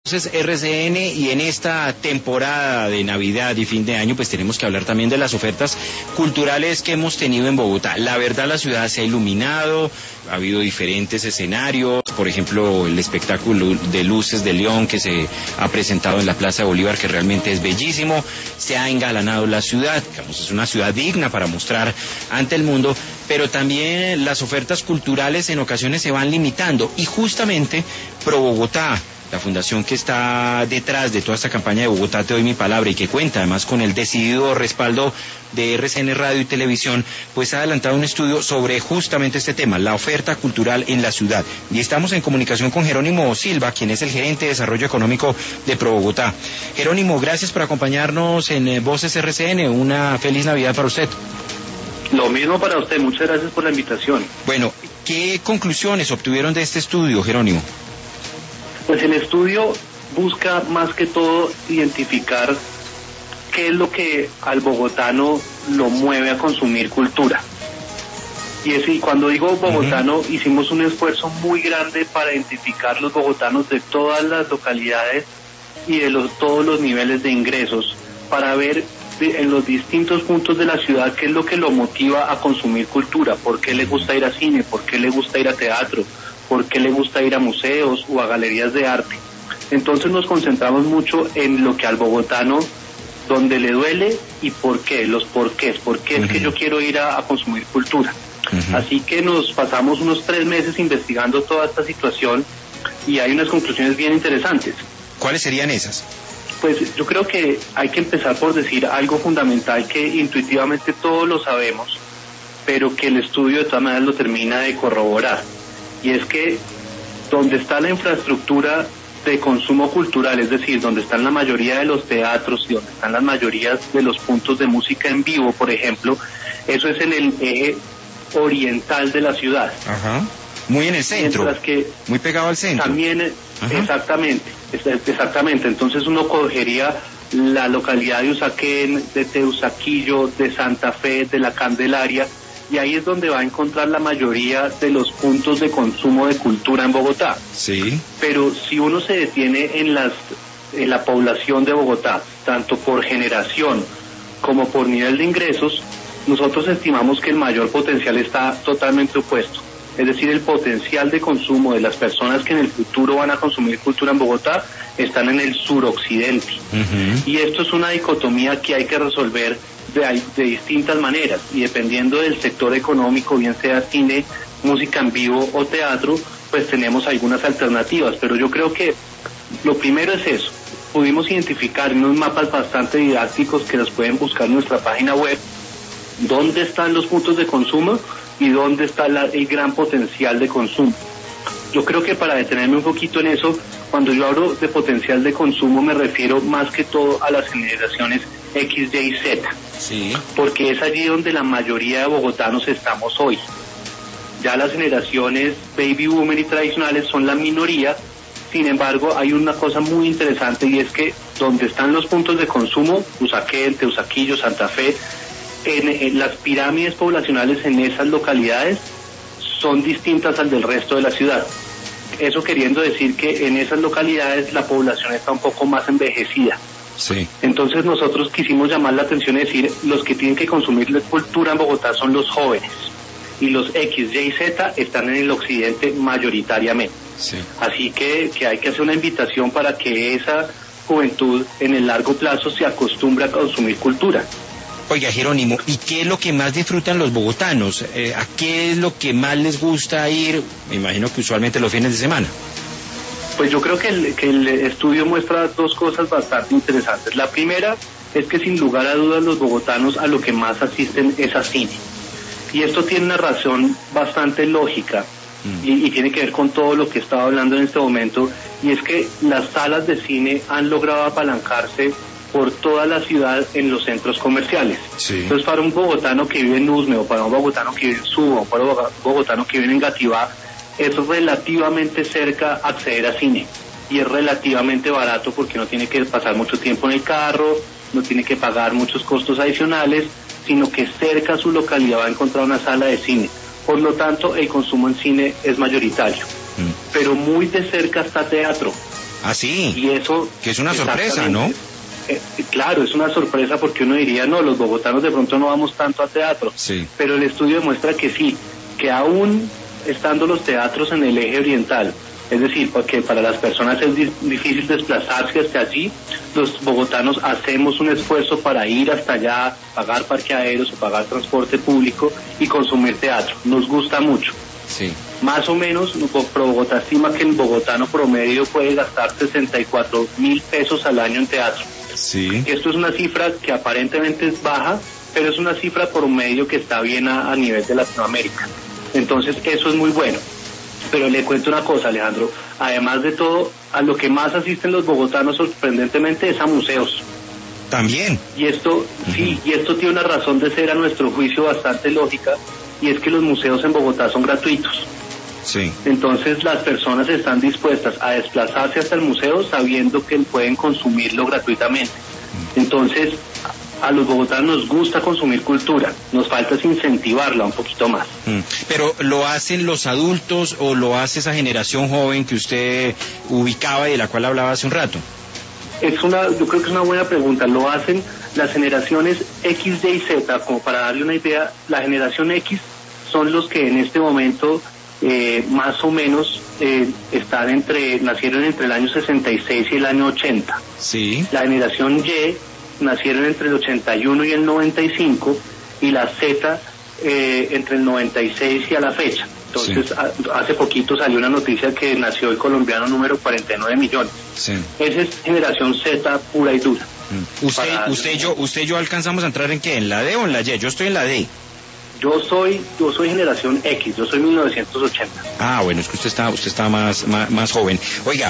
Entonces, RCN, y en esta temporada de Navidad y fin de año, pues tenemos que hablar también de las ofertas culturales que hemos tenido en Bogotá. La verdad, la ciudad se ha iluminado, ha habido diferentes escenarios, por ejemplo, el espectáculo de luces de León que se ha presentado en la Plaza de Bolívar, que realmente es bellísimo. Se ha engalanado la ciudad, digamos, es una ciudad digna para mostrar ante el mundo, pero también las ofertas culturales en ocasiones se van limitando, y justamente Pro Bogotá, la fundación que está detrás de toda esta campaña de Bogotá Te Doy Mi Palabra, y que cuenta además con el decidido respaldo de RCN Radio y Televisión, pues ha adelantado un estudio sobre justamente este tema, la oferta cultural en la ciudad. Y estamos en comunicación con Jerónimo Silva, quien es el gerente de desarrollo económico de Pro Bogotá. Jerónimo, gracias por acompañarnos en Voces RCN. Una feliz Navidad para usted. Lo mismo para usted, muchas gracias por la invitación. Bueno, ¿qué conclusiones obtuvieron de este estudio, Jerónimo? Pues el estudio busca más que todo identificar qué es lo que al bogotano lo mueve a consumir cultura. Y cuando digo bogotano, hicimos un esfuerzo muy grande para identificar los bogotanos de todas las localidades y de todos los niveles de ingresos, para ver en los distintos puntos de la ciudad qué es lo que lo motiva a consumir cultura, por qué le gusta ir a cine, por qué le gusta ir a teatro, por qué le gusta ir a museos o a galerías de arte. Entonces nos concentramos mucho en lo que al bogotano, donde le duele y por qué, los porqués, por qué es que yo quiero ir a consumir cultura. Así que nos pasamos unos 3 meses investigando toda esta situación y hay unas conclusiones bien interesantes. ¿Cuáles serían esas? Pues yo creo que hay que empezar por decir algo fundamental que intuitivamente todos lo sabemos, pero que el estudio de todas maneras lo termina de corroborar. Y es que donde está la infraestructura de consumo cultural, es decir, donde están la mayoría de los teatros y donde están las mayorías de los puntos de música en vivo, por ejemplo, eso es en el eje oriental de la ciudad. Ajá. Muy en el centro. Mientras que muy pegado al centro. También, exactamente. Entonces uno cogería la localidad de Usaquén, de Teusaquillo, de Santa Fe, de la Candelaria, y ahí es donde va a encontrar la mayoría de los puntos de consumo de cultura en Bogotá. Sí. Pero si uno se detiene en la población de Bogotá, tanto por generación como por nivel de ingresos, nosotros estimamos que el mayor potencial está totalmente opuesto. Es decir, el potencial de consumo de las personas que en el futuro van a consumir cultura en Bogotá están en el suroccidente. Y esto es una dicotomía que hay que resolver de distintas maneras, y dependiendo del sector económico, bien sea cine, música en vivo o teatro, pues tenemos algunas alternativas. Pero yo creo que lo primero es eso. Pudimos identificar en unos mapas bastante didácticos que los pueden buscar en nuestra página web, dónde están los puntos de consumo y dónde está el gran potencial de consumo. Yo creo que para detenerme un poquito en eso, cuando yo hablo de potencial de consumo me refiero más que todo a las generaciones X, Y y Z. Sí. Porque es allí donde la mayoría de bogotanos estamos hoy. Ya las generaciones baby boomer y tradicionales son la minoría. Sin embargo, hay una cosa muy interesante, y es que donde están los puntos de consumo, Usaquén, Teusaquillo, Santa Fe, en las pirámides poblacionales en esas localidades son distintas al del resto de la ciudad. Eso queriendo decir que en esas localidades la población está un poco más envejecida. Sí. Entonces nosotros quisimos llamar la atención y decir, los que tienen que consumir la cultura en Bogotá son los jóvenes, y los X, Y y Z están en el occidente mayoritariamente. Sí. Así que hay que hacer una invitación para que esa juventud en el largo plazo se acostumbre a consumir cultura. Oiga, Jerónimo, ¿y qué es lo que más disfrutan los bogotanos? ¿A qué es lo que más les gusta ir? Me imagino que usualmente los fines de semana. Pues yo creo que el estudio muestra dos cosas bastante interesantes. La primera es que sin lugar a dudas los bogotanos a lo que más asisten es a cine. Y esto tiene una razón bastante lógica y tiene que ver con todo lo que estaba hablando en este momento, y es que las salas de cine han logrado apalancarse por toda la ciudad en los centros comerciales. Sí. Entonces, para un bogotano que vive en Usme, o para un bogotano que vive en Suba, o para un bogotano que vive en Gativá, es relativamente cerca acceder a cine, y es relativamente barato porque no tiene que pasar mucho tiempo en el carro, no tiene que pagar muchos costos adicionales, sino que cerca a su localidad va a encontrar una sala de cine. Por lo tanto, el consumo en cine es mayoritario. Pero muy de cerca está teatro. Ah, sí. Y eso... Que es una sorpresa, ¿no? Claro, es una sorpresa porque uno diría, no, los bogotanos de pronto no vamos tanto a teatro. Sí. Pero el estudio demuestra que sí, que aún estando los teatros en el eje oriental, es decir, porque para las personas es difícil desplazarse hasta allí, los bogotanos hacemos un esfuerzo para ir hasta allá, pagar parqueaderos o pagar transporte público y consumir teatro. Nos gusta mucho. Sí. Más o menos, Bogotá estima que el bogotano promedio puede gastar 64.000 pesos al año en teatro. Sí. Esto es una cifra que aparentemente es baja, pero es una cifra promedio que está bien a nivel de Latinoamérica. Entonces, eso es muy bueno. Pero le cuento una cosa, Alejandro, además de todo, a lo que más asisten los bogotanos sorprendentemente es a museos. También. Y esto, sí, y esto tiene una razón de ser a nuestro juicio bastante lógica, y es que los museos en Bogotá son gratuitos. Sí. Entonces las personas están dispuestas a desplazarse hasta el museo sabiendo que pueden consumirlo gratuitamente. Entonces, a los bogotanos nos gusta consumir cultura, nos falta es incentivarla un poquito más. Pero ¿lo hacen los adultos o lo hace esa generación joven que usted ubicaba y de la cual hablaba hace un rato? Yo creo que es una buena pregunta. Lo hacen las generaciones X, Y, Z, como para darle una idea. La generación X son los que en este momento más o menos nacieron entre el año 66 y el año 80. Sí. La generación Y nacieron entre el 81 y el 95 y la Z entre el 96 y a la fecha. Entonces, sí. Hace poquito salió una noticia que nació el colombiano número 49 millones. Sí. Esa es generación Z pura y dura. ¿Usted y yo alcanzamos a entrar en qué? ¿En la D o en la Y? Yo estoy en la D. Yo soy generación X, yo soy 1980. Ah, bueno, es que usted está más joven. Oiga,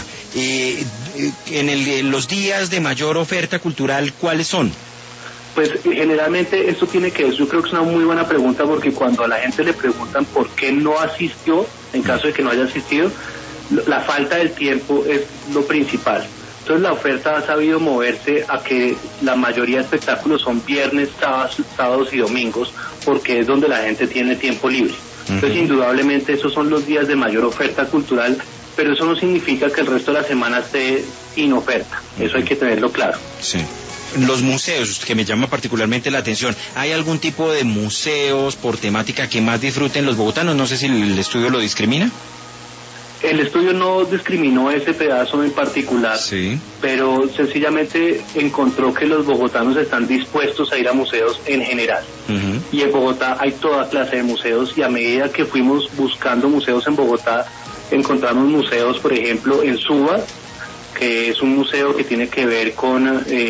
en los días de mayor oferta cultural, ¿cuáles son? Pues generalmente esto tiene que ver, yo creo que es una muy buena pregunta porque cuando a la gente le preguntan por qué no asistió, en caso de que no haya asistido, la falta del tiempo es lo principal. Entonces la oferta ha sabido moverse a que la mayoría de espectáculos son viernes, sábados y domingos, porque es donde la gente tiene tiempo libre. Entonces indudablemente esos son los días de mayor oferta cultural, pero eso no significa que el resto de la semana esté sin oferta. Eso hay que tenerlo claro. Sí. Los museos, que me llama particularmente la atención, ¿hay algún tipo de museos por temática que más disfruten los bogotanos? No sé si el estudio lo discrimina. El estudio no discriminó ese pedazo en particular, sí, pero sencillamente encontró que los bogotanos están dispuestos a ir a museos en general. Y en Bogotá hay toda clase de museos y a medida que fuimos buscando museos en Bogotá, encontramos museos, por ejemplo, en Suba, que es un museo que tiene que ver con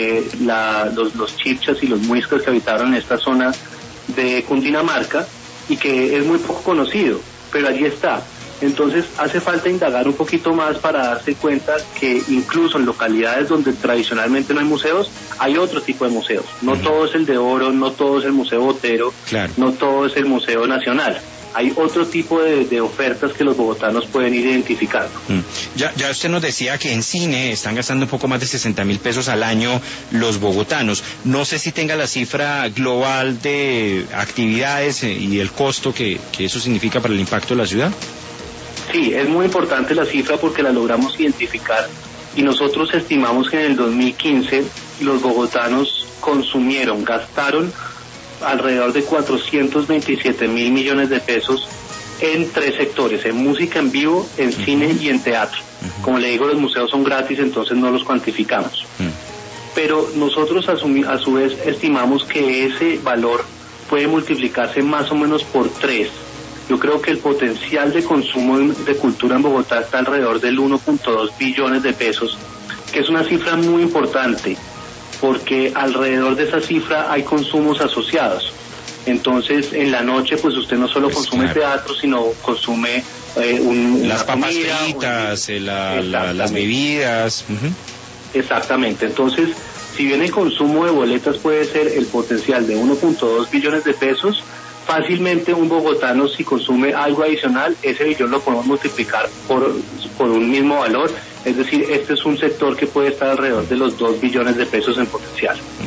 los chibchas y los muiscas que habitaron en esta zona de Cundinamarca y que es muy poco conocido, pero allí está. Entonces hace falta indagar un poquito más para darse cuenta que incluso en localidades donde tradicionalmente no hay museos, hay otro tipo de museos. No todo es el de Oro, no todo es el Museo Botero, claro, no todo es el Museo Nacional. Hay otro tipo de ofertas que los bogotanos pueden ir identificando. Ya usted nos decía que en cine están gastando un poco más de 60.000 pesos al año los bogotanos. No sé si tenga la cifra global de actividades y el costo que eso significa para el impacto de la ciudad. Sí, es muy importante la cifra porque la logramos identificar y nosotros estimamos que en el 2015 los bogotanos gastaron alrededor de 427.000 millones de pesos en 3 sectores, en música en vivo, en cine y en teatro. Como le digo, los museos son gratis, entonces no los cuantificamos. Pero nosotros a su vez estimamos que ese valor puede multiplicarse más o menos por 3. Yo creo que el potencial de consumo de cultura en Bogotá está alrededor del 1.2 billones de pesos, que es una cifra muy importante, porque alrededor de esa cifra hay consumos asociados. Entonces, en la noche, pues usted no solo consume teatro, sino consume las papas fritas, las bebidas. Exactamente. Entonces, si bien el consumo de boletas puede ser el potencial de 1.2 billones de pesos, fácilmente un bogotano, si consume algo adicional, ese billón lo podemos multiplicar por un mismo valor. Es decir, este es un sector que puede estar alrededor de los 2 billones de pesos en potencial.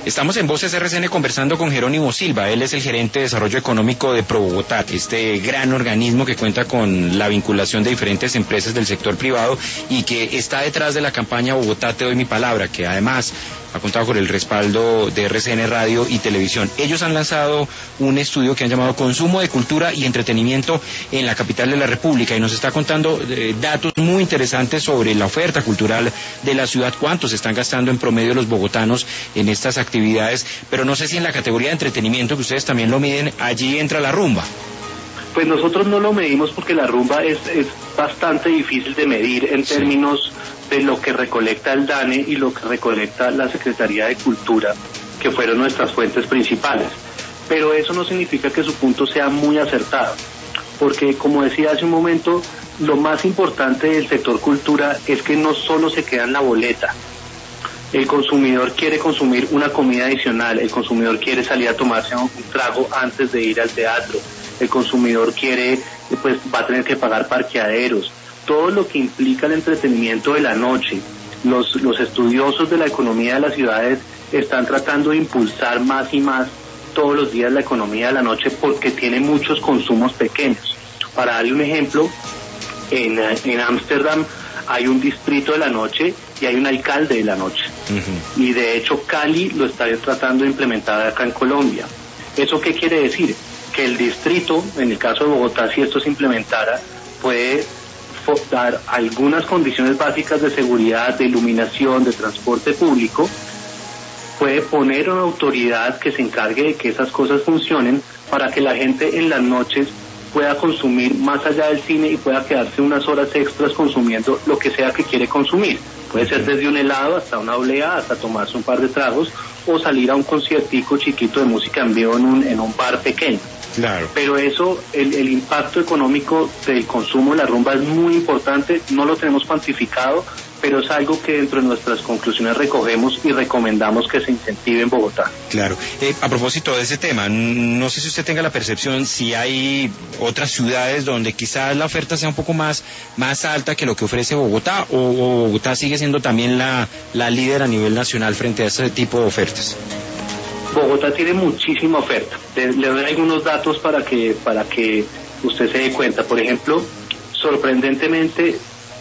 Estamos en Voces RCN conversando con Jerónimo Silva. Él es el gerente de desarrollo económico de ProBogotá, este gran organismo que cuenta con la vinculación de diferentes empresas del sector privado y que está detrás de la campaña Bogotá Te Doy Mi Palabra, que además ha contado con el respaldo de RCN Radio y Televisión. Ellos han lanzado un estudio que han llamado Consumo de Cultura y Entretenimiento en la capital de la República y nos está contando datos muy interesantes sobre la oferta cultural de la ciudad, cuánto se están gastando en promedio los bogotanos en estas actividades, pero no sé si en la categoría de entretenimiento, que ustedes también lo miden, allí entra la rumba. Pues nosotros no lo medimos porque la rumba es bastante difícil de medir en términos de lo que recolecta el DANE y lo que recolecta la Secretaría de Cultura, que fueron nuestras fuentes principales. Pero eso no significa que su punto sea muy acertado, porque como decía hace un momento, lo más importante del sector cultura es que no solo se queda en la boleta. El consumidor quiere consumir una comida adicional, el consumidor quiere salir a tomarse un trago antes de ir al teatro, el consumidor quiere, pues va a tener que pagar parqueaderos, todo lo que implica el entretenimiento de la noche. Los estudiosos de la economía de las ciudades están tratando de impulsar más y más todos los días la economía de la noche porque tiene muchos consumos pequeños. Para darle un ejemplo, en Ámsterdam hay un distrito de la noche y hay un alcalde de la noche. Uh-huh. Y de hecho Cali lo está tratando de implementar acá en Colombia. ¿Eso qué quiere decir? Que el distrito, en el caso de Bogotá, si esto se implementara, puede dar algunas condiciones básicas de seguridad, de iluminación, de transporte público, puede poner una autoridad que se encargue de que esas cosas funcionen para que la gente en las noches pueda consumir más allá del cine y pueda quedarse unas horas extras consumiendo lo que sea que quiere consumir. Puede ser desde un helado hasta una oblea, hasta tomarse un par de tragos o salir a un conciertico chiquito de música en vivo en un bar pequeño. Claro. Pero eso, el impacto económico del consumo de la rumba es muy importante, no lo tenemos cuantificado, pero es algo que dentro de nuestras conclusiones recogemos y recomendamos que se incentive en Bogotá. Claro. A propósito de ese tema, no sé si usted tenga la percepción si hay otras ciudades donde quizás la oferta sea un poco más alta que lo que ofrece Bogotá, o Bogotá sigue siendo también la líder a nivel nacional frente a ese tipo de ofertas. Bogotá tiene muchísima oferta. Le doy algunos datos para que usted se dé cuenta. Por ejemplo, sorprendentemente,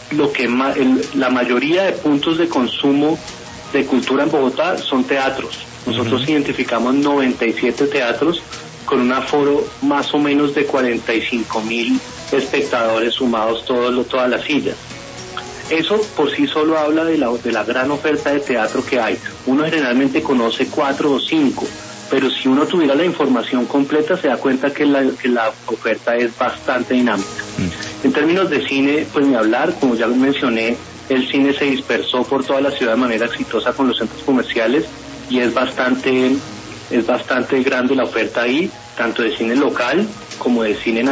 la mayoría de puntos de consumo de cultura en Bogotá son teatros. Nosotros identificamos 97 teatros con un aforo más o menos de 45,000 espectadores sumados todas las sillas. Eso por sí solo habla de la gran oferta de teatro que hay. Uno generalmente conoce 4 o 5, pero si uno tuviera la información completa se da cuenta que la oferta es bastante dinámica. En términos de cine, pues ni hablar, como ya mencioné, el cine se dispersó por toda la ciudad de manera exitosa con los centros comerciales y es bastante grande la oferta ahí, tanto de cine local como de cine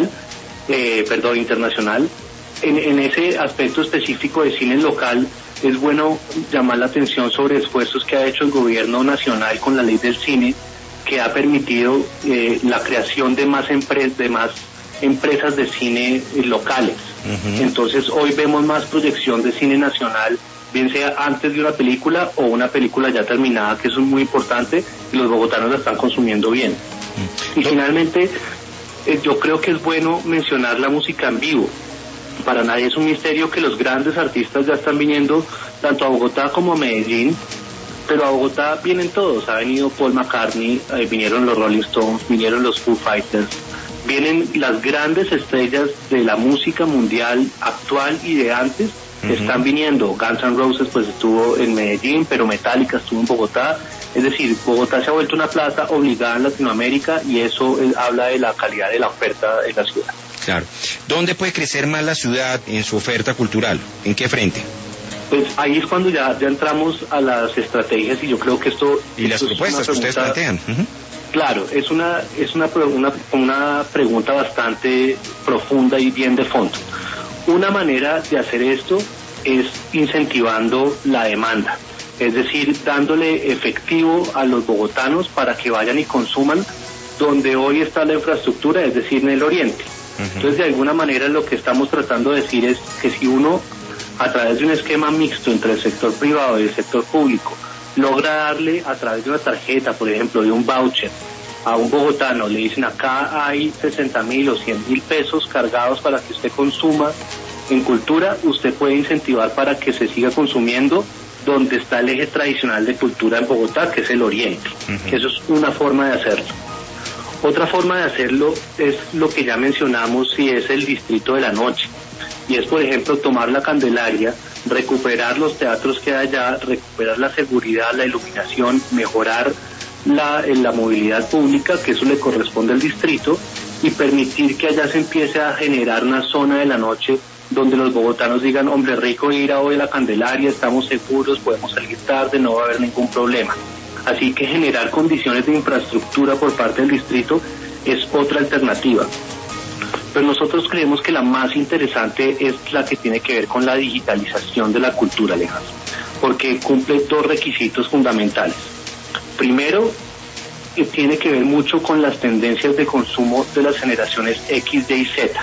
internacional. En ese aspecto específico de cine local, es bueno llamar la atención sobre esfuerzos que ha hecho el gobierno nacional con la ley del cine, que ha permitido la creación de más empresas de cine locales. Uh-huh. Entonces hoy vemos más proyección de cine nacional, bien sea antes de una película o una película ya terminada, que eso es muy importante y los bogotanos la están consumiendo bien. Uh-huh. Y finalmente, yo creo que es bueno mencionar la música en vivo. Para nadie es un misterio que los grandes artistas ya están viniendo tanto a Bogotá como a Medellín, pero a Bogotá vienen todos. Ha venido Paul McCartney, vinieron los Rolling Stones, vinieron los Foo Fighters, vienen las grandes estrellas de la música mundial actual y de antes, están viniendo. Guns N' Roses pues estuvo en Medellín, pero Metallica estuvo en Bogotá. Es decir, Bogotá se ha vuelto una plaza obligada en Latinoamérica y eso habla de la calidad de la oferta de la ciudad. Claro. ¿Dónde puede crecer más la ciudad en su oferta cultural? ¿En qué frente? Pues ahí es cuando ya entramos a las estrategias y yo creo que esto... Y las propuestas que ustedes plantean. Uh-huh. Claro, es una pregunta bastante profunda y bien de fondo. Una manera de hacer esto es incentivando la demanda, es decir, dándole efectivo a los bogotanos para que vayan y consuman donde hoy está la infraestructura, es decir, en el oriente. Entonces, de alguna manera, lo que estamos tratando de decir es que si uno, a través de un esquema mixto entre el sector privado y el sector público, logra darle a través de una tarjeta, por ejemplo, de un voucher, a un bogotano, le dicen acá hay 60.000 o 100.000 pesos cargados para que usted consuma en cultura, usted puede incentivar para que se siga consumiendo donde está el eje tradicional de cultura en Bogotá, que es el Oriente. Eso es una forma de hacerlo. Otra forma de hacerlo es lo que ya mencionamos, y es el distrito de la noche. Y es, por ejemplo, tomar la Candelaria, recuperar los teatros que hay allá, recuperar la seguridad, la iluminación, mejorar la movilidad pública, que eso le corresponde al distrito, y permitir que allá se empiece a generar una zona de la noche donde los bogotanos digan, hombre, rico ir a hoy a la Candelaria, estamos seguros, podemos salir tarde, no va a haber ningún problema. Así que generar condiciones de infraestructura por parte del distrito es otra alternativa. Pero nosotros creemos que la más interesante es la que tiene que ver con la digitalización de la cultura, Alejandro, porque cumple dos requisitos fundamentales. Primero, tiene que ver mucho con las tendencias de consumo de las generaciones X, Y y Z,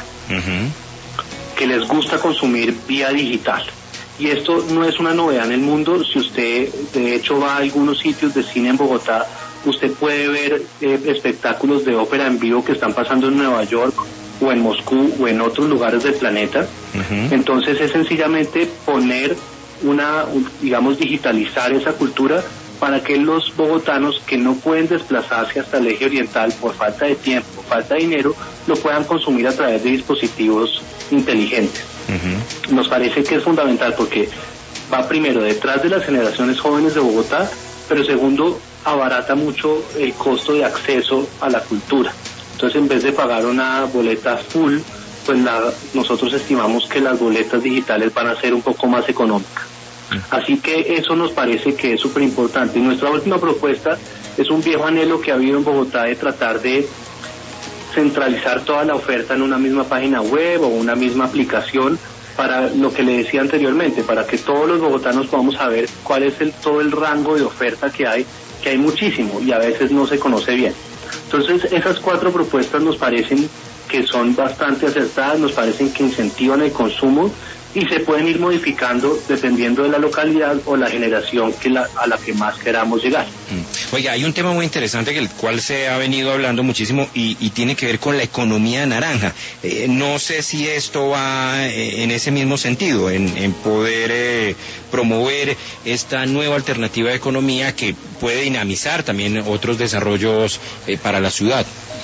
que les gusta consumir vía digital. Y esto no es una novedad en el mundo. Si usted de hecho va a algunos sitios de cine en Bogotá, usted puede ver espectáculos de ópera en vivo que están pasando en Nueva York o en Moscú o en otros lugares del planeta. Entonces es sencillamente poner digamos, digitalizar esa cultura para que los bogotanos que no pueden desplazarse hasta el eje oriental por falta de tiempo, falta de dinero, lo puedan consumir a través de dispositivos inteligentes. Nos parece que es fundamental porque va primero detrás de las generaciones jóvenes de Bogotá, pero segundo, abarata mucho el costo de acceso a la cultura. Entonces, en vez de pagar una boleta full, pues nosotros estimamos que las boletas digitales van a ser un poco más económicas. Así que eso nos parece que es súper importante. Y nuestra última propuesta es un viejo anhelo que ha habido en Bogotá de tratar de centralizar toda la oferta en una misma página web o una misma aplicación, para lo que le decía anteriormente, para que todos los bogotanos podamos saber cuál es todo el rango de oferta que hay muchísimo y a veces no se conoce bien. Entonces, esas 4 propuestas nos parecen que son bastante acertadas, nos parecen que incentivan el consumo y se pueden ir modificando dependiendo de la localidad o la generación a la que más queramos llegar. Oiga, hay un tema muy interesante del cual se ha venido hablando muchísimo y tiene que ver con la economía naranja. No sé si esto va en ese mismo sentido, en poder promover esta nueva alternativa de economía que puede dinamizar también otros desarrollos para la ciudad.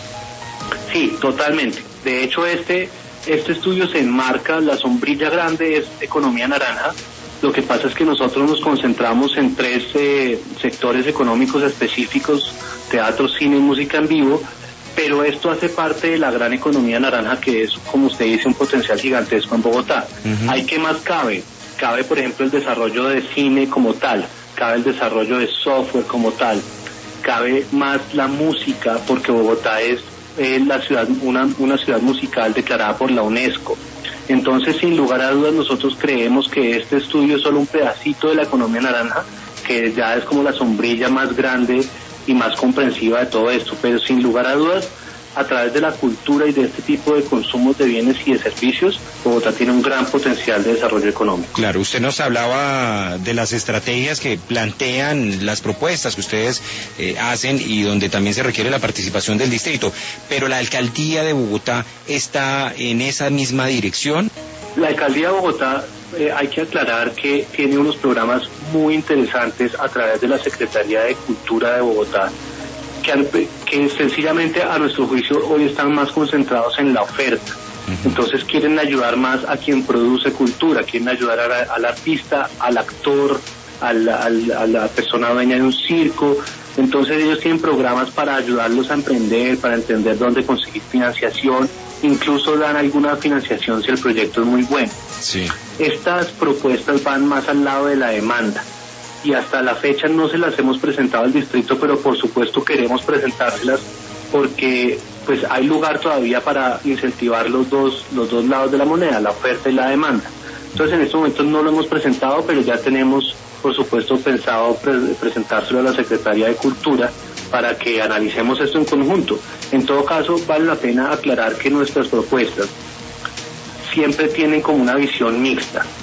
Sí, totalmente. De hecho, este estudio se enmarca, la sombrilla grande es economía naranja. Lo que pasa es que nosotros nos concentramos en 3 sectores económicos específicos: teatro, cine y música en vivo, pero esto hace parte de la gran economía naranja, que es, como usted dice, un potencial gigantesco en Bogotá. ¿Hay qué más cabe? Cabe, por ejemplo, el desarrollo de cine como tal, cabe el desarrollo de software como tal, cabe más la música, porque Bogotá es la ciudad, una ciudad musical declarada por la UNESCO. Entonces, sin lugar a dudas, nosotros creemos que este estudio es solo un pedacito de la economía naranja, que ya es como la sombrilla más grande y más comprensiva de todo esto, pero sin lugar a dudas, a través de la cultura y de este tipo de consumos de bienes y de servicios, Bogotá tiene un gran potencial de desarrollo económico. Claro, usted nos hablaba de las estrategias que plantean, las propuestas que ustedes hacen y donde también se requiere la participación del distrito, pero la alcaldía de Bogotá está en esa misma dirección. La alcaldía de Bogotá, hay que aclarar que tiene unos programas muy interesantes a través de la Secretaría de Cultura de Bogotá, que sencillamente a nuestro juicio hoy están más concentrados en la oferta. Entonces quieren ayudar más a quien produce cultura, quieren ayudar al artista, al actor, a la persona dueña de un circo. Entonces ellos tienen programas para ayudarlos a emprender, para entender dónde conseguir financiación, incluso dan alguna financiación si el proyecto es muy bueno. Sí. Estas propuestas van más al lado de la demanda, y hasta la fecha no se las hemos presentado al distrito, pero por supuesto queremos presentárselas porque pues hay lugar todavía para incentivar los dos lados de la moneda, la oferta y la demanda. Entonces, en estos momentos no lo hemos presentado, pero ya tenemos, por supuesto, pensado presentárselo a la Secretaría de Cultura para que analicemos esto en conjunto. En todo caso, vale la pena aclarar que nuestras propuestas siempre tienen como una visión mixta.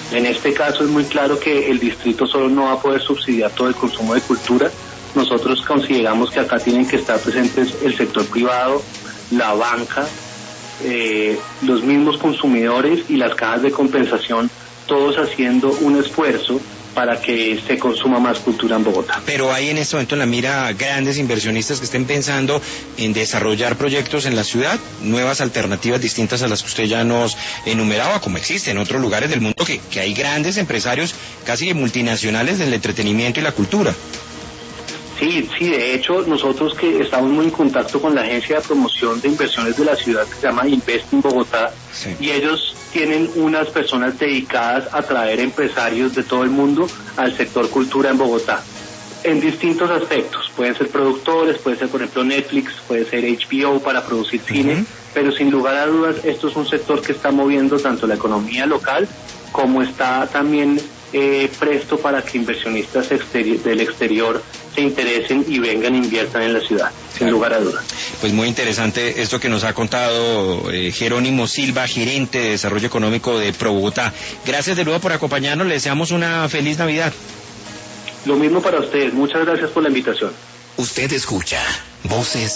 En este caso es muy claro que el distrito solo no va a poder subsidiar todo el consumo de cultura. Nosotros consideramos que acá tienen que estar presentes el sector privado, la banca, los mismos consumidores y las cajas de compensación, todos haciendo un esfuerzo para que se consuma más cultura en Bogotá. Pero hay en este momento en la mira grandes inversionistas que estén pensando en desarrollar proyectos en la ciudad, nuevas alternativas distintas a las que usted ya nos enumeraba, como existe en otros lugares del mundo, que hay grandes empresarios casi multinacionales del entretenimiento y la cultura. Sí, de hecho nosotros que estamos muy en contacto con la agencia de promoción de inversiones de la ciudad que se llama Invest in Bogotá, sí. Y ellos tienen unas personas dedicadas a traer empresarios de todo el mundo al sector cultura en Bogotá, en distintos aspectos. Pueden ser productores, puede ser por ejemplo Netflix, puede ser HBO para producir cine, pero sin lugar a dudas esto es un sector que está moviendo tanto la economía local como está también presto para que inversionistas del exterior se interesen y vengan e inviertan en la ciudad, sin lugar a dudas. Pues muy interesante esto que nos ha contado Jerónimo Silva, gerente de Desarrollo Económico de Pro Bogotá. Gracias de nuevo por acompañarnos, le deseamos una feliz Navidad. Lo mismo para ustedes, muchas gracias por la invitación. Usted escucha Voces